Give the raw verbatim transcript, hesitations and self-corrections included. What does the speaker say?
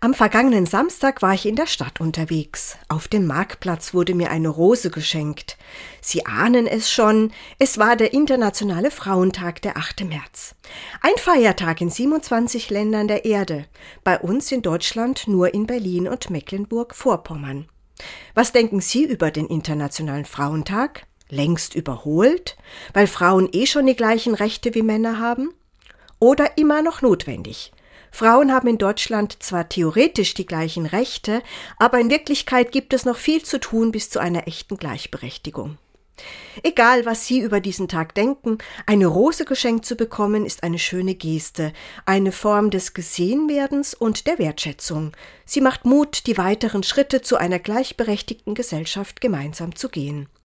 Am vergangenen Samstag war ich in der Stadt unterwegs. Auf dem Marktplatz wurde mir eine Rose geschenkt. Sie ahnen es schon, es war der internationale Frauentag, der achte März. Ein Feiertag in siebenundzwanzig Ländern der Erde. Bei uns in Deutschland nur in Berlin und Mecklenburg-Vorpommern. Was denken Sie über den internationalen Frauentag? Längst überholt? Weil Frauen eh schon die gleichen Rechte wie Männer haben? Oder immer noch notwendig? Frauen haben in Deutschland zwar theoretisch die gleichen Rechte, aber in Wirklichkeit gibt es noch viel zu tun bis zu einer echten Gleichberechtigung. Egal, was Sie über diesen Tag denken, eine Rose geschenkt zu bekommen, ist eine schöne Geste, eine Form des Gesehenwerdens und der Wertschätzung. Sie macht Mut, die weiteren Schritte zu einer gleichberechtigten Gesellschaft gemeinsam zu gehen.